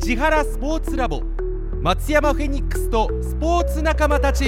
千原スポーツラボ松山フェニックスとスポーツ仲間たち。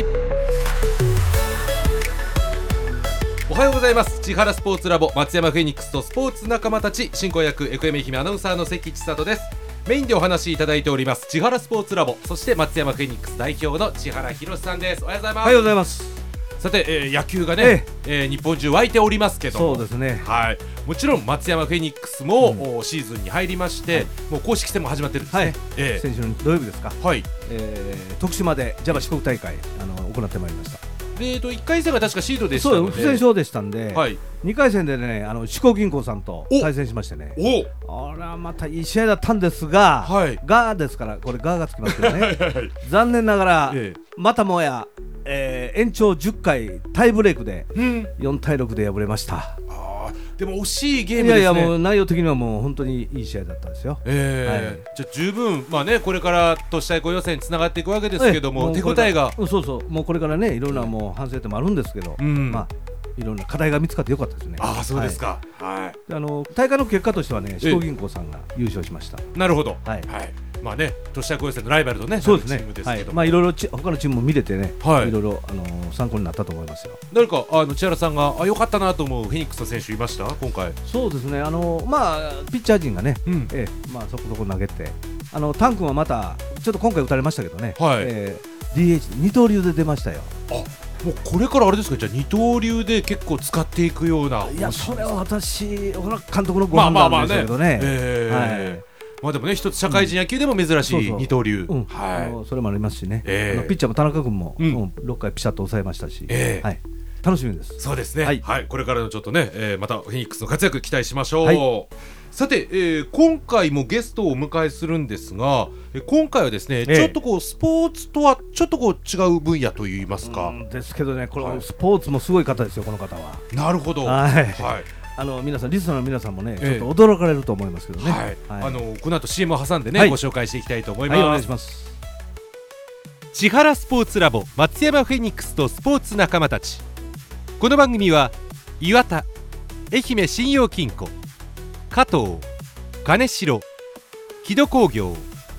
おはようございます。千原スポーツラボ松山フェニックスとスポーツ仲間たち、進行役 FM 愛媛アナウンサーの関千里です。メインでお話しいただいております千原スポーツラボ、そして松山フェニックス代表の千原博さんです。おはようございます。 おはようございます。 さて、野球がね、日本中湧いておりますけども、 そうですね、 はい、もちろん松山フェニックスも、シーズンに入りまして、もう公式戦も始まってるんですね。 先週の土曜日ですか、徳島でジャパ四国大会行ってまいりました。 1回戦が確かシードでしたので、 不戦勝でしたんで、2回戦でね四国銀行さんと対戦しましてね、あらまたいい試合だったんですが、ガーですからこれガーがつきますけどね残念ながら、またもや、延長10回タイブレイクで4対6で敗れました。 でも惜しいゲームですね。 いやもう内容的にはもう本当にいい試合だったんですよ。 じゃあ十分、これから都市対抗予選につながっていくわけですけども、手応えがそうもうこれからねいろんなもう反省点もあるんですけど、いろんな課題が見つかってよかったですね。 そうですか。 大会の結果としてはね四国銀行さんが優勝しました。 なるほど。都市対抗予選のライバルとね、 そうですね、 チームですけども、 いろいろ他のチームも見れてね、いろいろ参考になったと思いますよ。 誰か千原さんが良かったなと思うフェニックスの選手いました今回？ そうですね、ピッチャー陣がね、そこそこ投げて、タン君はまたちょっと今回打たれましたけどね、DH 二刀流で出ましたよ。 もうこれからあれですか、じゃあ二刀流で結構使っていくような。 いやそれは私監督のご判断ですけどね。 でもね、一つ社会人野球でも珍しい二刀流、 それもありますしね、ピッチャーも田中君も6回ピシャッと抑えましたし、楽しみです。 そうですね、これからのちょっとね、またフェニックスの活躍期待しましょう。さて、今回もゲストをお迎えするんですが、今回はですね、ちょっとスポーツとはちょっと違う分野といいますか、 ですけどね、このスポーツもすごい方ですよ、この方は。 なるほど。 皆さんリスナーの皆さんもね、ちょっと驚かれると思いますけどね。 この後 CM を挟んでね、ご紹介していきたいと思います。 お願いします。 千原スポーツラボ松山フェニックスとスポーツ仲間たち。この番組は岩田、愛媛信用金庫、加藤、金城、木戸工業、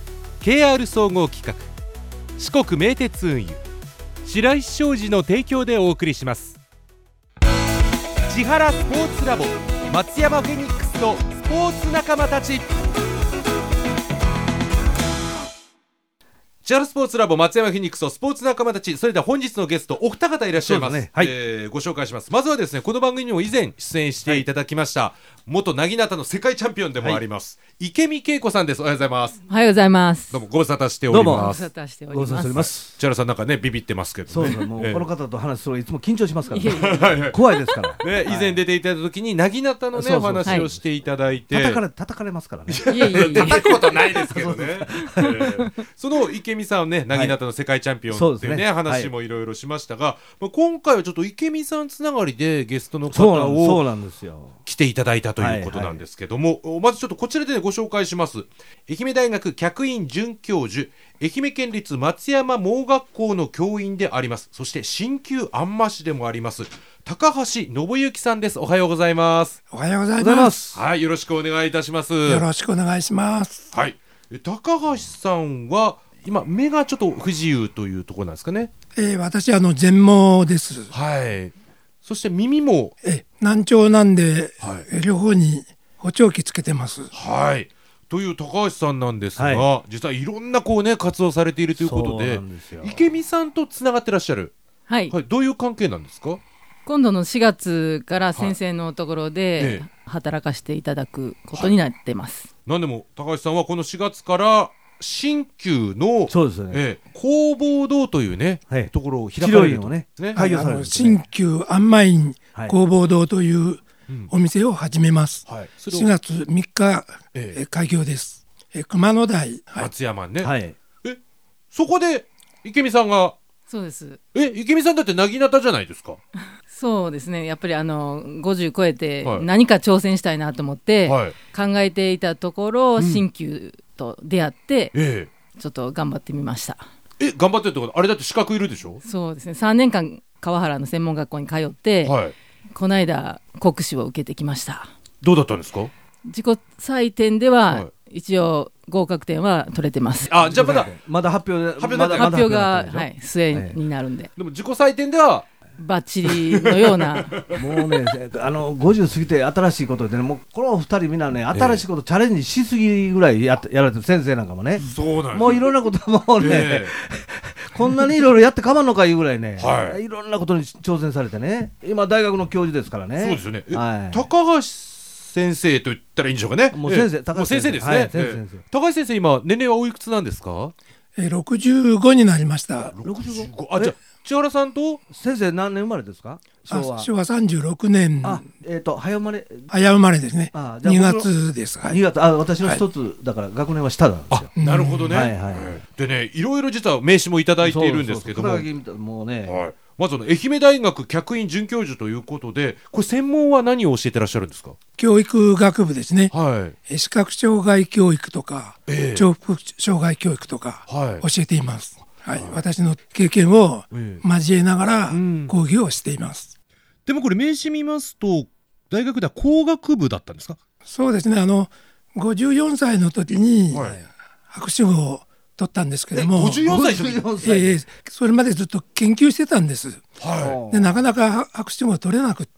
KR 総合企画、四国名鉄運輸、白石商事の提供でお送りします。千原スポーツラボ松山フェニックスとスポーツ仲間たち。千原スポーツラボ松山フェニックスとスポーツ仲間たち。それでは本日のゲストお二方いらっしゃいます。ご紹介します。まずはですね、この番組にも以前出演していただきました、元なぎなたの世界チャンピオンでもあります、池見恵子さんです。おはようございます。 おはようございます。 どうもご無沙汰しております。 どうもご無沙汰しております。 千原さんなんかねビビってますけどね。 もうこの方と話するといつも緊張しますからね怖いですから以前出ていただいた時になぎなたのねお話をしていただいて、 叩かれますからね。 叩くことないですけどねその池見さんね、なぎなたの世界チャンピオンっていうね話もいろいろしましたが、今回はちょっと池見さんつながりでゲストの方を来ていただいたということなんですけども、まずちょっとこちらでねご紹介します。愛媛大学客員准教授、愛媛県立松山盲学校の教員であります、そして鍼灸安麻師でもあります高橋信之さんです。おはようございます。 おはようございます。 よろしくお願いいたします。 よろしくお願いします。 高橋さんは今目がちょっと不自由というところなんですかね。 私全盲です。 そして耳も難聴なんで、両方に補聴器つけてます。 という高橋さんなんですが、実はいろんな活動されているということで、池見さんとつながってらっしゃる。どういう関係なんですか？ 今度の4月から先生のところで働かせていただくことになってます。 なんでも高橋さんはこの4月から鍼灸の弘法堂というね、ところを開かれるとね、 鍼灸安麻院弘法堂というお店を始めます。4月3日、開業です。熊野台、 松山ね。そこで池見さんが。 そうです。 池見さんだってなぎなたじゃないですか。 そうですね、やっぱり50超えて何か挑戦したいなと思って考えていたところ、鍼灸と出会って、ちょっと頑張ってみました。 頑張ってるってこと、あれだって資格いるでしょ？ そうですね、3年間川原の専門学校に通って、この間国試を受けてきました。 どうだったんですか？ 自己採点では一応合格点は取れてます。 じゃあまだ発表が、末になるんで。 でも自己採点ではバッチリのようなもうね50過ぎて新しいことでね、もうこの2人みんなね新しいことチャレンジしすぎぐらいやられてる、先生なんかもね。 そうなんです。 もういろんなこともうね、こんなにいろいろやってかまんのかいうぐらいね、いろんなことに挑戦されてね、今大学の教授ですからね。 そうですよね。高橋先生と言ったらいいんでしょうかね。 もう先生ですね。高橋先生、今年齢はおいくつなんですか ？65になりました。 65。じゃあ千原さんと先生何年生まれですか？ 昭和36年。 早生まれですね。2月です。 2月。私の一つだから学年は下なんですよ。 なるほどね。でね、いろいろ実は名刺もいただいているんですけども、 もうね、 まず愛媛大学客員准教授ということで、これ専門は何を教えてらっしゃるんですか？ 教育学部ですね。視覚障害教育とか聴覚障害教育とか教えています。私の経験を交えながら講義をしています。 でもこれ名刺見ますと大学では工学部だったんですか？ そうですね。54歳の時に博士号を取ったんですけども、 54歳それまでずっと研究してたんです。でなかなか博士号取れなくって、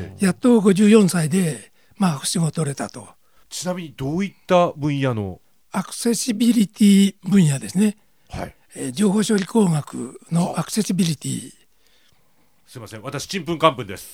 やっと54歳で、博士号取れたと。 ちなみにどういった分野の？ アクセシビリティ分野ですね。情報処理工学のアクセシビリティ。 すいません、私ちんぷんかんぷんです。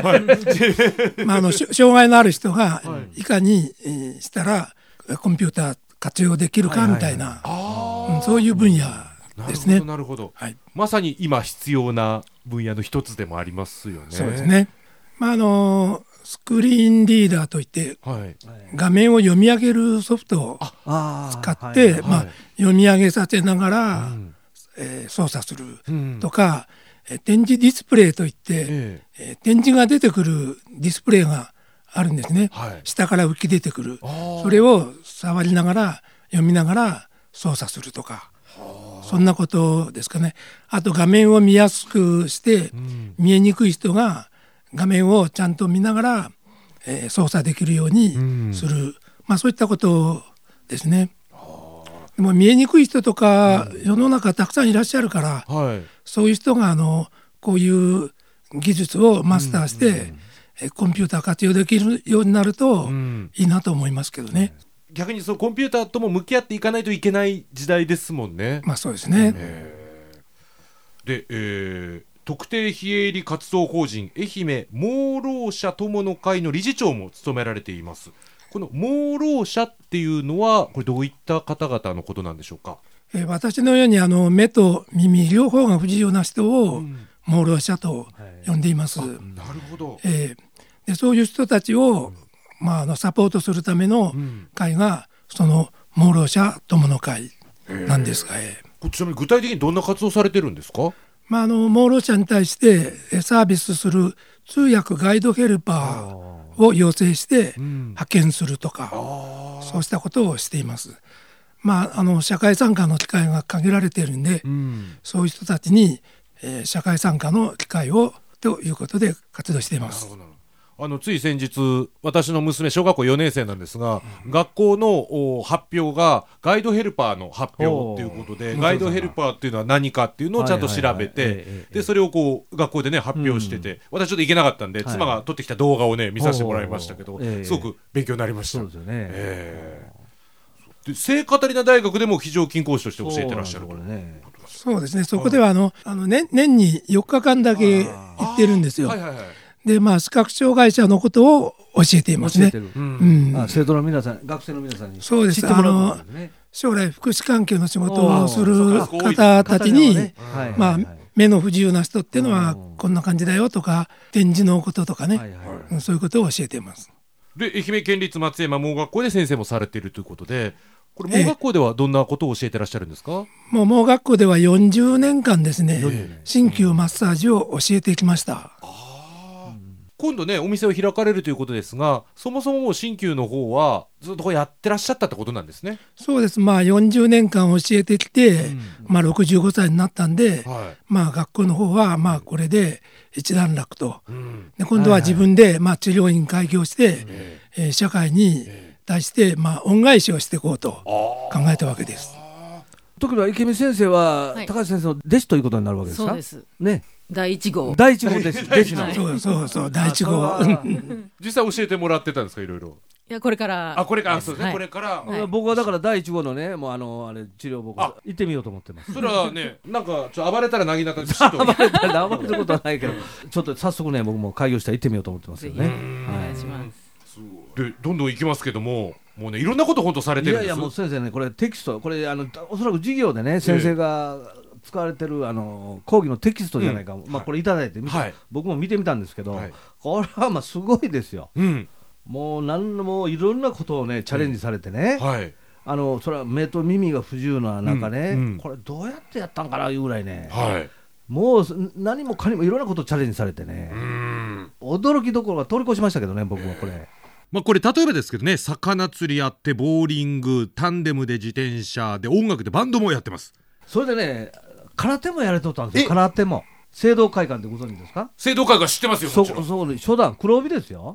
障害のある人がいかにしたらコンピューター活用できるかみたいな、そういう分野ですね。 なるほど。まさに今必要な分野の一つでもありますよね。 そうですね。スクリーンリーダーといって、画面を読み上げるソフトを使って、読み上げさせながら、操作するとか、展示ディスプレイといって、展示が出てくるディスプレイがあるんですね。下から浮き出てくる。それを触りながら読みながら操作するとか、そんなことですかね。あと画面を見やすくして、見えにくい人が画面をちゃんと見ながら、操作できるようにする、そういったことですね。でも見えにくい人とか、世の中たくさんいらっしゃるから、そういう人がこういう技術をマスターして、コンピューター活用できるようになるといいなと思いますけどね。 逆にコンピューターとも向き合っていかないといけない時代ですもんね。 そうですね。 で、特定非営利活動法人愛媛盲ろう者友の会の理事長も務められています。この盲ろう者っていうのはこれどういった方々のことなんでしょうか？ 私のように目と耳両方が不自由な人を盲ろう者と呼んでいます。 なるほど。 でそういう人たちを、サポートするための会がその盲ろう者友の会なんですが、 ちなみに具体的にどんな活動されてるんですか？ 盲ろう者に対してサービスする通訳ガイドヘルパーを要請して派遣するとか、そうしたことをしています。社会参加の機会が限られているんで、そういう人たちに、社会参加の機会をということで活動しています。 つい先日私の娘小学校4年生なんですが、学校の発表がガイドヘルパーの発表ということで、ガイドヘルパーっていうのは何かっていうのをちゃんと調べて、でそれを学校でね発表してて、私ちょっと行けなかったんで、妻が撮ってきた動画をね見させてもらいましたけど、すごく勉強になりました。そうですよね。で聖カタリナ大学でも非常勤講師として教えてらっしゃると。 そうですね。そこでは年に4日間だけ行ってるんですよ。で視覚障害者のことを教えていますね。 生徒の皆さん、学生の皆さんにそうです。将来福祉関係の仕事をする方たちに、目の不自由な人っていうのはこんな感じだよとか、展示のこととかね、そういうことを教えています。 で愛媛県立松山盲学校で先生もされているということで、これ盲学校ではどんなことを教えてらっしゃるんですか？ 盲学校では40年間ですね、鍼灸マッサージを教えてきました。 今度ねお店を開かれるということですが、そもそも鍼灸の方はずっとやってらっしゃったってことなんですね。 そうです。40年間教えてきて、65歳になったんで、学校の方はこれで一段落と、で今度は自分で治療院開業して、社会に対して、恩返しをしていこうと考えたわけです。 時は池見先生は、高橋先生の弟子ということになるわけですか？ そうですね。 第1号弟子のそう第1号実際教えてもらってたんですか？いろいろ。 いやこれからそうですね、これから、 僕はだから第1号のね、もうあれ治療僕行ってみようと思ってます。 それはね、なんか暴れたらなぎなたで暴れることはないけど、ちょっと早速ね、僕も開業したら行ってみようと思ってますよね。 お願いします。 でどんどん行きますけども、もうねいろんなこと本当されてるんです。 いやもう先生ね、これテキスト、これおそらく授業でね、先生が使われてる講義のテキストじゃないか、これいただいて僕も見てみたんですけど、これはすごいですよ。もういろんなことをねチャレンジされてね、それは目と耳が不自由な中ね、これどうやってやったんかないうぐらいね、もう何もかにもいろんなことをチャレンジされてね、驚きどころが通り越しましたけどね、僕もこれ。 これ例えばですけどね、魚釣りやってボーリング、タンデムで自転車で音楽でバンドもやってます。 それでね、空手もやれとったんですよ。空手も聖堂会館ってご存知ですか？ 聖堂会館知ってますよ。そう初段黒帯ですよ。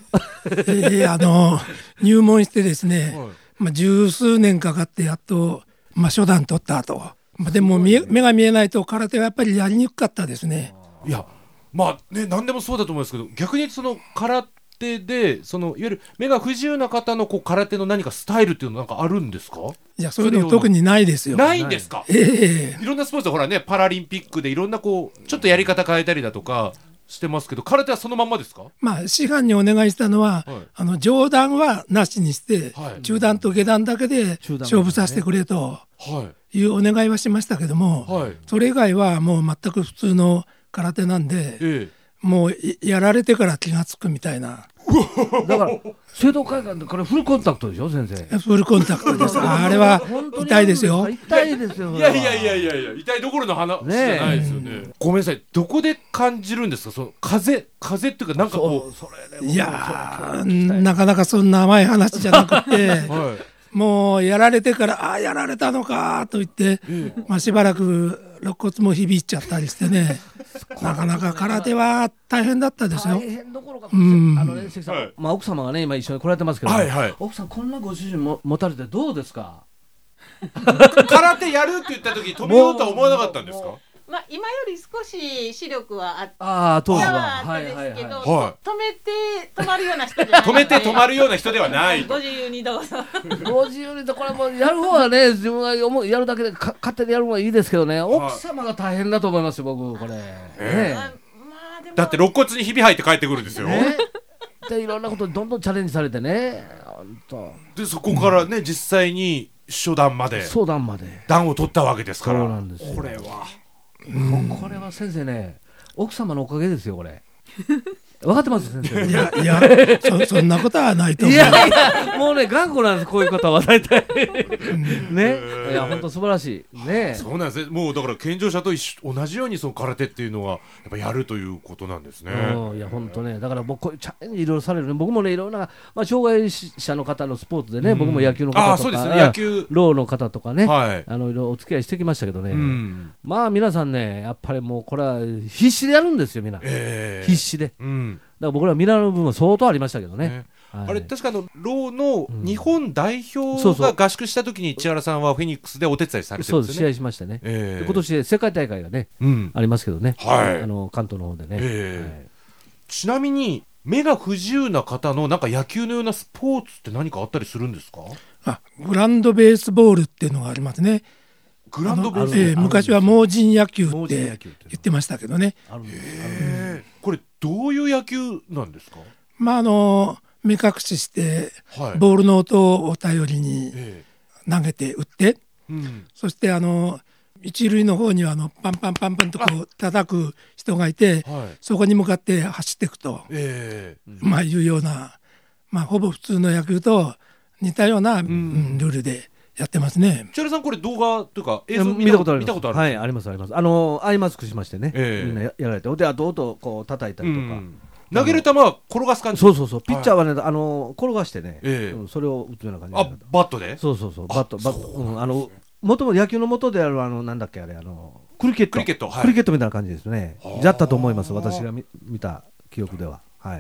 入門してですね、十数年かかってやっと、初段取ったと。でも目が見えないと空手はやっぱりやりにくかったですね。 いや何でもそうだと思うんですけど、逆にその空手でいわゆる目が不自由な方の空手の何かスタイルっていうのなんかあるんですか？ いや、そういうの特にないですよ。 ないんですか？いろんなスポーツでほらね、パラリンピックでいろんなちょっとやり方変えたりだとかしてますけど、空手はそのまんまですか？ 師範にお願いしたのは、上段はなしにして、中段と下段だけで勝負させてくれというお願いはしましたけども、それ以外はもう全く普通の空手なんで、もうやられてから気がつくみたいな。 だから聖堂会館でこれフルコンタクトでしょ先生？ フルコンタクトです。あれは痛いですよ。 痛いですよ。 いや痛いどころの話じゃないですよね。ごめんなさい、どこで感じるんですか？その風っていうか、なんかいやなかなかそんな甘い話じゃなくて、もうやられてからやられたのかと言って、しばらく肋骨も響いちゃったりしてね、なかなか空手は大変だったですよ。 大変どころか、関さん、奥様がね今一緒に来られてますけど、奥さんこんなご主人も持たれてどうですか？ 空手やるって言った時飛びようとは思わなかったんですか？ 今より少し視力は当時はあったですけど、止めて止まるような人じゃない、 止めて止まるような人ではない。 ご自由にどうぞ。 ご自由にこれもやる方はね、自分がやるだけで勝手にやる方がいいですけどね、奥様が大変だと思いますよ僕これ。 だって肋骨にひび入って帰ってくるんですよ。 でいろんなことにどんどんチャレンジされてね。 でそこからね、実際に初段まで段を取ったわけですから。 そうなんですよ。これは先生ね、奥様のおかげですよこれ。分かってます先生？ いやそんなことはないと思う。いやもうね頑固なんです、こういう方は大体ね。いや本当素晴らしいね。 そうなんですね。もうだから健常者と同じようにその空手っていうのはやっぱやるということなんですね。 いや本当ね、だから僕こういうチャレンジいろいろされるね。僕もねいろんな、障害者の方のスポーツでね、僕も野球の方とか、 野球ローの方とかね、いろいろお付き合いしてきましたけどね、皆さんねやっぱりもうこれは必死でやるんですよみんな、必死で。だから僕らミラノの部分は相当ありましたけどね。 あれ確かローの日本代表が合宿した時に千原さんはフェニックスでお手伝いされてるんですよね。 そう試合しましたね。今年世界大会がね、ありますけどね、関東の方でね。 ちなみに目が不自由な方のなんか野球のようなスポーツって何かあったりするんですか？ グランドベースボールっていうのがありますね。 グランドベースボール、 昔は盲人野球って言ってましたけどね。 これどういう野球なんですか？ 目隠しして、ボールの音を頼りに投げて打って、そして一塁の方にはパンパンパンパンとこう叩く人がいて、そこに向かって走っていくと、いうような、ほぼ普通の野球と似たような、ルールでやってますね。 千原さんこれ動画というか映像見たことあります。はい、ありますあります。アイマスクしましてね、みんなやられて、であと音こう叩いたりとか。 投げる球は転がす感じ。 そうピッチャーはね転がしてね、それを打つような感じ。 バットで？ そうバット元々野球の元であるなんだっけあれクリケットみたいな感じですね。だったと思います、私が見た記憶では。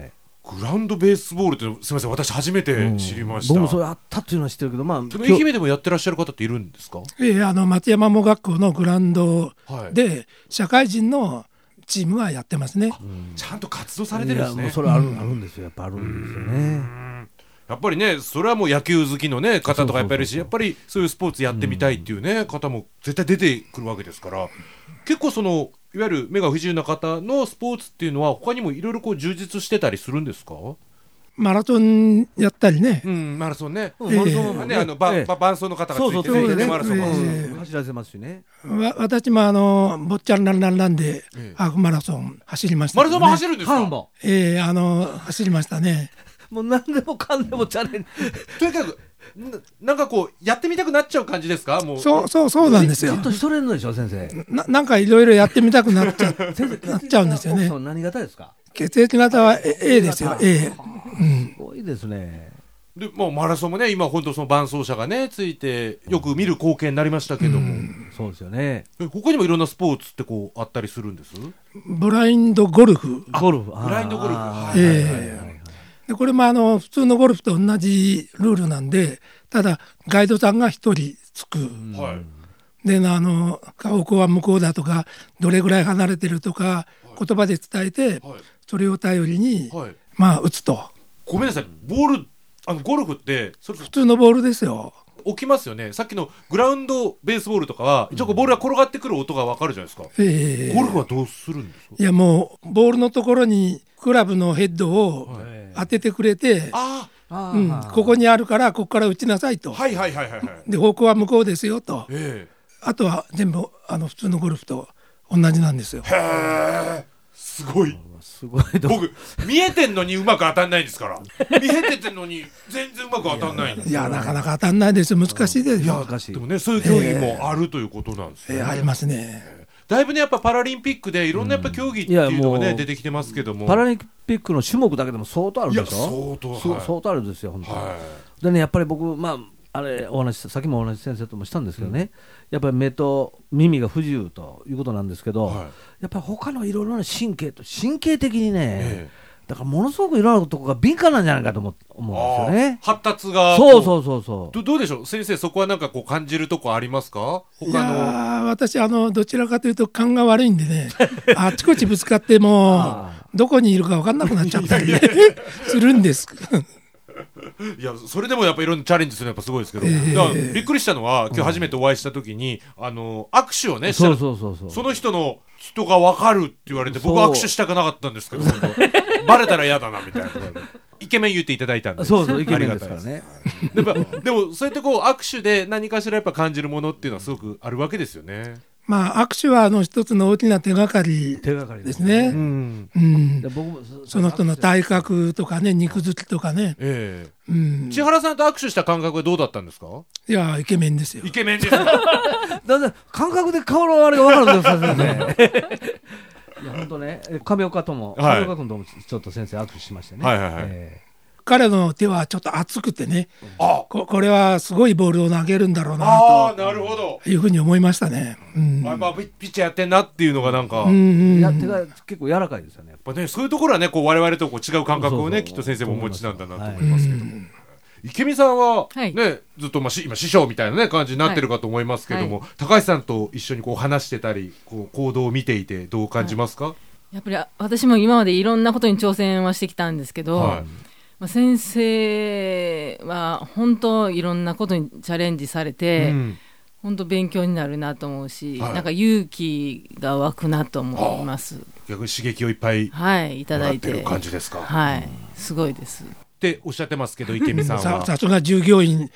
グラウンドベースボールってすみません、私初めて知りました。 僕もそれあったっていうのは知ってるけど、まあ、 愛媛でもやってらっしゃる方っているんですか？ 松山盲学校のグラウンドで社会人のチームはやってますね。 ちゃんと活動されてるんですね。 もうそれあるんですよ。やっぱあるんですよね。 やっぱりね、それはもう野球好きの、ね、方とかやっぱりいるし、やっぱりそういうスポーツやってみたいっていう、ね、方も絶対出てくるわけですから、結構いわゆる目が不自由な方のスポーツっていうのは他にもいろいろ充実してたりするんですか？ マラソンやったりね、 マラソンね、マラソンね、伴走の方がついてるね、マラソン走らせますしね。 私もボッチャンランでハーフマラソン走りました、 マラソンも走るんですか？ 走りましたね。 もう何でもかんでもチャレンジとにかくなんかこうやってみたくなっちゃう感じですか？もうそうなんですよ。 ずっとしとれるのでしょ先生。 なんかいろいろやってみたくなっちゃうんですよね。 何型ですか？ 血液型は A ですよ。 A、 すごいですね。 でもうマラソンもね、今本当その伴走者がねついてよく見る光景になりましたけども、 そうですよね。 他にもいろんなスポーツってこうあったりするんです？ ブラインドゴルフ。 ブラインドゴルフ、 でこれも普通のゴルフと同じルールなんで、ただガイドさんが1人つく、でここは向こうだとかどれぐらい離れてるとか言葉で伝えて、それを頼りに、打つと。 ごめんなさい、ボールゴルフってそれ普通のボールですよ。 起きますよね。さっきのグラウンドベースボールとかは一応ボールが転がってくる音が分かるじゃないですか。ゴルフはどうするんですか？ いやもうボールのところにクラブのヘッドを当ててくれて、ここにあるからここから打ちなさいと。で方向は向こうですよと。あとは全部普通のゴルフと同じなんですよ。 へー、すごい。僕見えてんのにうまく当たんないんですから。見えてんのに全然うまく当たんないんです。 いやなかなか当たんないですよ。難しいですよ。 でもね、そういう競技もあるということなんですね。 ありますね。 だいぶねやっぱパラリンピックでいろんなやっぱ競技っていうのがね出てきてますけども、 パラリンピックの種目だけでも相当あるでしょ。相当あるんですよ本当に。でね、やっぱり僕あれさっきもお話先生ともしたんですけどね、やっぱり目と耳が不自由ということなんですけど、やっぱり他のいろいろな神経的にね、だからものすごくいろんなところが敏感なんじゃないかと思うんですよね。 発達がそうどうでしょう先生、そこはなんかこう感じるとこありますか？ いや私どちらかというと勘が悪いんでねあちこちぶつかってもどこにいるか分かんなくなっちゃったりするんですいやそれでもやっぱいろんなチャレンジするのはやっぱすごいですけど、だからびっくりしたのは今日初めてお会いした時に、握手をねしたらその人の人が分かるって言われて、僕は握手したくなかったんですけどバレたら嫌だなみたいなイケメン言っていただいたんで、 そうイケメンですからねでもそうやってこう握手で何かしらやっぱ感じるものっていうのはすごくあるわけですよね。 握手は一つの大きな手がかりですね。その人の体格とかね、肉付きとかね。 千原さんと握手した感覚はどうだったんですか？ いやイケメンですよ。 イケメンですよだって感覚で顔のあれが分かるんですよねいや本当ね、亀岡君ともちょっと先生握手しましてね。 彼の手はちょっと熱くてね、これはすごいボールを投げるんだろうなというふうに思いましたね。 ピッチャーやってんなっていうのがなんか手が結構柔らかいですよね。やっぱね、そういうところはねこう我々とこう違う感覚をねきっと先生もお持ちなんだなと思いますけども、池見さんはねずっと今師匠みたいなね感じになってるかと思いますけども、高橋さんと一緒にこう話してたりこう行動を見ていてどう感じますか？ やっぱり私も今までいろんなことに挑戦はしてきたんですけど、先生は本当いろんなことにチャレンジされて、本当勉強になるなと思うし、なんか勇気が湧くなと思います。 逆に刺激をいっぱいいただいてる感じですか？ すごいですっておっしゃってますけど、池見さんはさすが従業員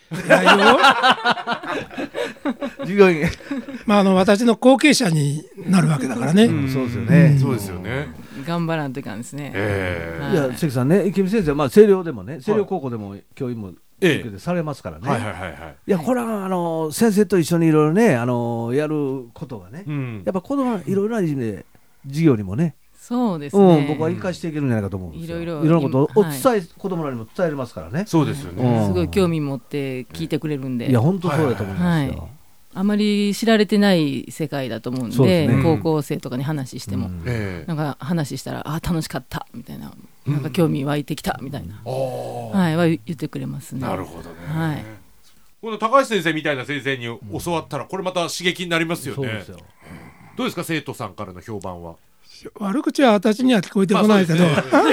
従業員私の後継者になるわけだからね。 そうですよね。 そうですよね。 頑張らんといかんですね。 いや関さんね、池見先生は星稜でもね、星稜高校でも教員もされますからね。いやこれは先生と一緒にいろいろねやることがね、やっぱ子供いろいろな意味で授業にもね、 そうですね、 僕は生かしていけるんじゃないかと思うんですよ。 いろんなことを子供らにも伝えれますからね。 そうですよね。 すごい興味持って聞いてくれるんで、 いや本当そうだと思いますよ。 あまり知られてない世界だと思うんで、高校生とかに話しても、なんか話したら楽しかったみたいななんか興味湧いてきたみたいな、は言ってくれますね。 なるほどね。この高橋先生みたいな先生に教わったらこれまた刺激になりますよね。そうですよ。どうですか、生徒さんからの評判は。 悪口は私には聞こえてこないけど、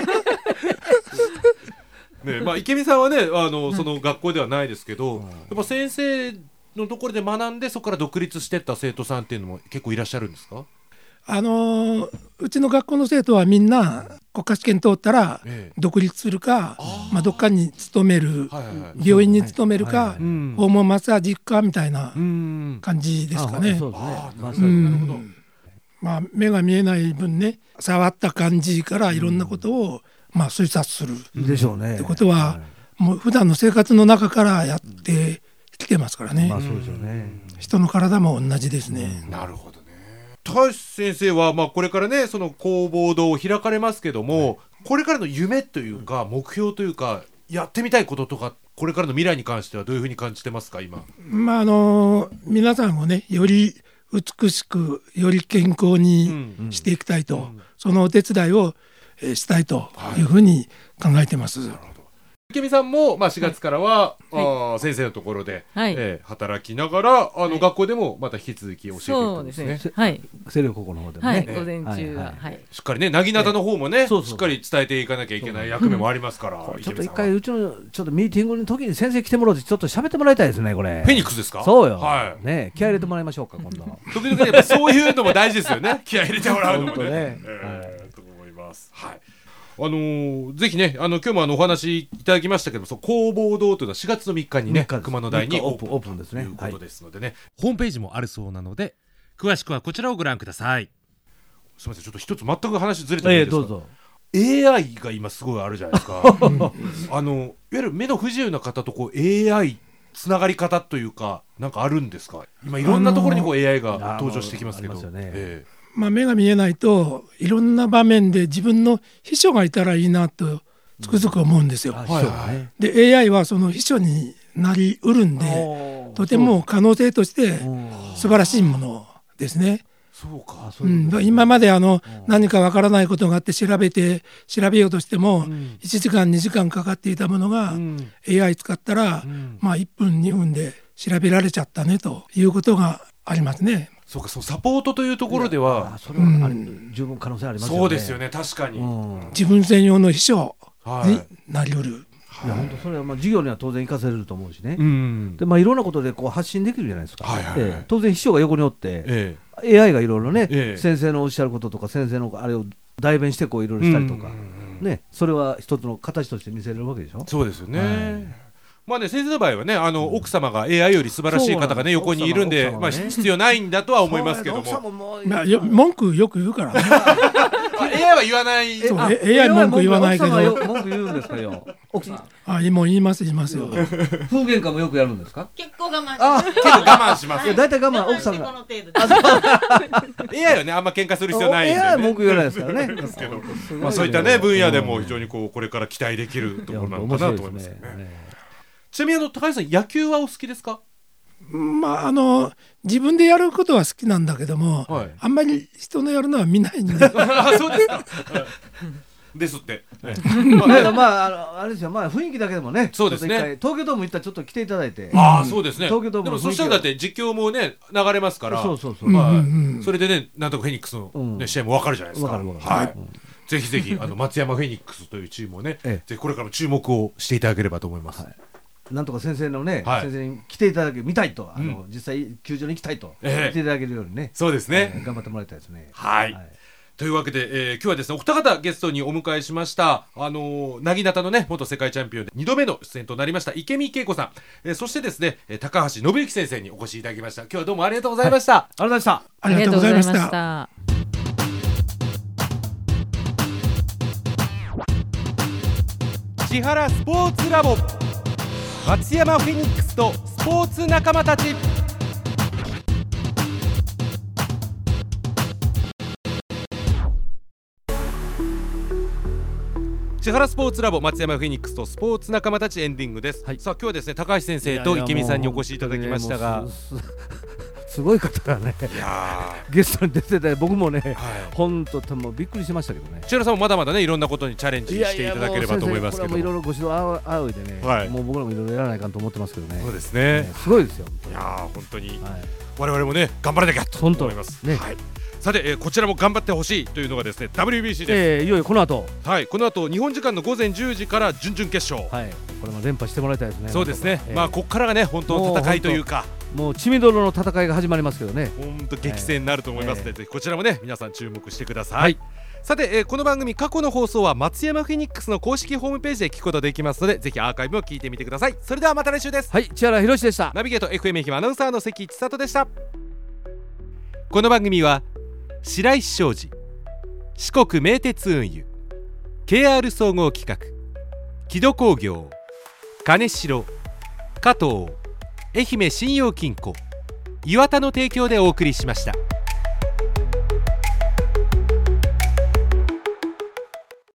池見さんはねその学校ではないですけど、やっぱ先生のところで学んでそこから独立していった生徒さんっていうのも結構いらっしゃるんですか？ うちの学校の生徒はみんな国家試験通ったら独立するか、どっかに勤める、病院に勤めるか、訪問マッサージ行くかみたいな感じですかね。目が見えない分ね、触った感じからいろんなことを推察するでしょうね。 ってことは、もう普段の生活の中からやってきてますからね。 そうですよね。 人の体も同じですね。 なるほどね。高橋先生はこれからねその工房堂を開かれますけども、これからの夢というか目標というかやってみたいこととか、これからの未来に関してはどういうふうに感じてますか今？ 皆さんをねより美しくより健康にしていきたいと、そのお手伝いをしたいというふうに考えてます。 池見さんも4月からは先生のところで働きながら学校でもまた引き続き教えていくんですね。 星稜高校の方でもね、 午前中はしっかりね、なぎなたの方もねしっかり伝えていかなきゃいけない役目もありますから、 ちょっと一回うちのちょっとミーティングの時に先生来てもらってちょっと喋ってもらいたいですね。これフェニックスですか？ そうよ、ね、気合い入れてもらいましょうか今度。 時々やっぱそういうのも大事ですよね。気合い入れてもらうのもねと思います。ぜひね今日もお話いただきましたけど、工房堂というのは4月の3日にね熊野台にオープンですねということですのでね、ホームページもあるそうなので詳しくはこちらをご覧ください。すみません、ちょっと一つ全く話ずれてもいいですか？ どうぞ。 AI が今すごいあるじゃないですか。いわゆる目の不自由な方とAI つながり方というかなんかあるんですか？今いろんなところにAI が登場してきますけど、 目が見えないといろんな場面で自分の秘書がいたらいいなとつくづく思うんですよ。で AI はその秘書になりうるんで、とても可能性として素晴らしいものですね。今まで何かわからないことがあって調べようとしても1時間2時間かかっていたものが AI 使ったら1分2分で調べられちゃったねということがありますね。 そうか、そうサポートというところではそれは十分可能性ありますよね。 そうですよね、確かに、 自分専用の秘書になりうる。 いや本当それは事業には当然活かせると思うしね。でいろんなことで発信できるじゃないですか。当然秘書が横におって、AI がいろいろね、先生のおっしゃることとか先生のあれを代弁していろいろしたりとか、それは一つの形として見せれるわけでしょ。 そうですよね。先生の場合はね奥様が AI より素晴らしい方がね横にいるんで必要ないんだとは思いますけども、 文句よく言うからね。 AI は言わない。 AI 文句言わないけど。 文句言うんですかよ。奥さん。 もう言いますよ。風喧嘩もよくやるんですか？ 結構我慢します。 大体我慢奥さんが。 AI はねあんま喧嘩する必要ないんで。 AI は文句言わないですからね。 そういったね分野でも非常にこれから期待できるところなのかなと思いますよね。ちなみに高橋さん野球はお好きですか？ 自分でやることは好きなんだけども、あんまり人のやるのは見ないんで。 そうですか。ですって。 あれですよ、雰囲気だけでもね。 そうですね。 東京ドーム行ったらちょっと来ていただいて。 そうですね。 東京ドームでもそしたらだって実況もね流れますから。それでねなんとかフェニックスの試合も分かるじゃないですか。はい。ぜひぜひ松山フェニックスというチームをね、ぜひこれからも注目をしていただければと思います。 なんとか先生のね、先生に来ていただけ見たいと、実際球場に行きたいと言っていただけるようにね、 そうですね、 頑張ってもらいたいですね。 はい。というわけで、今日はですねお二方ゲストにお迎えしました。なぎなたのね元世界チャンピオンで2度目の出演となりました池見恵子さん、そしてですね高橋信之先生にお越しいただきました。今日はどうもありがとうございました。 ありがとうございました。 ありがとうございました。 千原スポーツラボ、松山フェニックスとスポーツ仲間たち。千原スポーツラボ松山フェニックスとスポーツ仲間たちエンディングです。さあ今日はですね高橋先生と池見さんにお越しいただきましたが、 すごい方がねゲストに出てて、僕もね、本当もうびっくりしましたけどね。 千原さんもまだまだねいろんなことにチャレンジしていただければと思いますけど、 いろいろご指導仰いでね、もう僕らもいろいろやらないかんと思ってますけどね。 そうですね、 すごいですよ。 いや本当に我々もね頑張らなきゃと思いますね。さて、こちらも頑張ってほしいというのがですね WBC です。 いよいよこの後、 この後日本時間の午前10時から準々決勝、 これも連覇してもらいたいですね。 そうですね、ここからがね本当の戦いというか、 もう血みどろの戦いが始まりますけどね、 本当激戦になると思いますので、ぜひこちらもね皆さん注目してください。さて、この番組過去の放送は松山フェニックスの公式ホームページで聞くことができますので、ぜひアーカイブを聞いてみてください。それではまた来週です。 千原博でした。 ナビゲート FM 愛媛アナウンサーの関千里でした。この番組は白石商事、四国名鉄運輸、 KR 総合企画、木戸工業、金城、加藤、愛媛信用金庫、岩田の提供でお送りしました。